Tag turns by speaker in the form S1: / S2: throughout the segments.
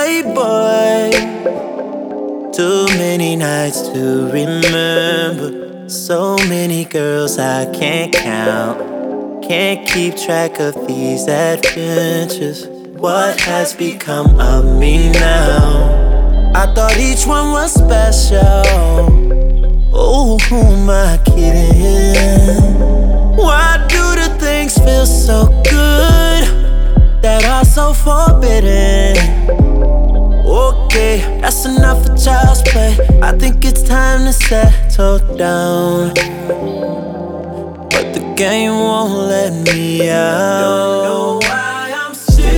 S1: playboy. Too many nights to remember. So many girls I can't count. Can't keep track of these adventures. What has become of me now? I thought each one was special. Oh, who am I kidding? Why do the things feel so good that are so forbidden? Okay, that's enough for child's play. I think it's time to settle down, but the game won't let me out. Don't know why I'm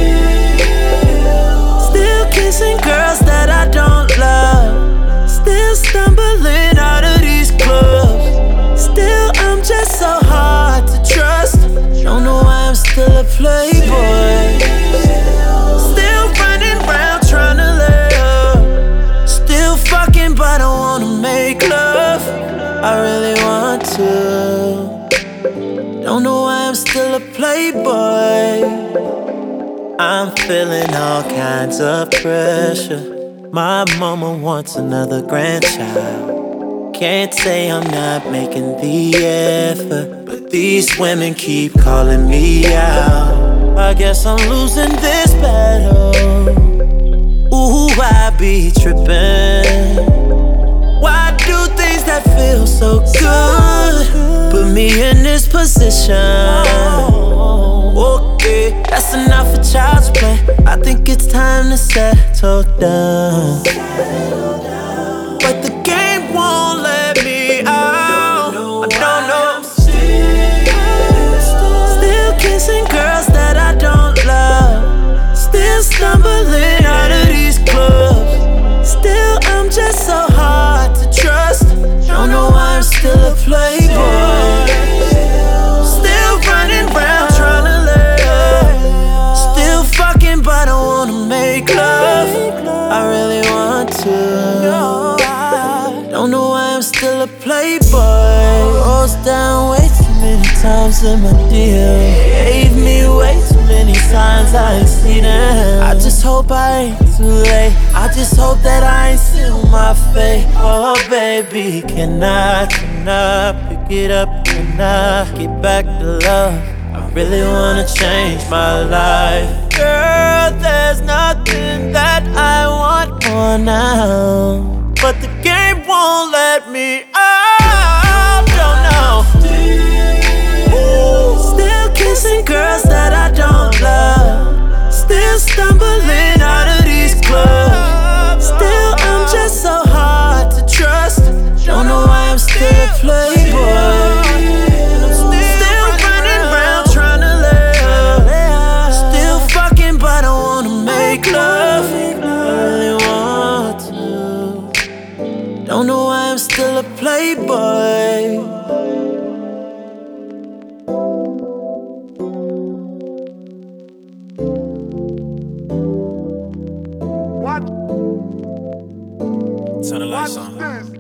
S1: still kissing girls that I don't love. Still stumbling out of these clubs. Still I'm just so hard to trust. Don't know why I'm still a playboy. Still running around trying to lay up. Still fucking but I wanna make love. I really want to. Don't know why I'm still a playboy. I'm feeling all kinds of pressure. My mama wants another grandchild. Can't say I'm not making the effort, but these women keep calling me out. I guess I'm losing this battle. Ooh, I be tripping. Why do things that feel so good put me in this position? Okay, that's enough for child's play. I think it's time to settle down, but the game won't let me out. I don't know. Still kissing girls that I don't love. Still stumbling out of these clubs. Still I'm just so hard to trust. Don't know why I'm still a playboy. Still running around trying to lay up. Still fucking but I wanna make love. I really want to. Don't know why I'm still a playboy. Rose down way too many times in my deal. Gave me way too many signs, I ain't seen them. I just hope I ain't too late. I just hope that I ain't seal my fate. Oh baby, can I pick it up? Can I get back to love? I really wanna change my life. Girl, there's nothing that I want more now, but the game won't let me out. Don't know. Still kissing girls that I don't love. Still stumbling out of these clubs. Still I'm just so hard to trust. Don't know why I'm still a playboy. Still running around trying to lay up. Still fucking but I wanna make love. I really want to. Don't know why I'm still a playboy.
S2: What?
S3: Turn the lights
S2: What's
S3: on.
S2: this?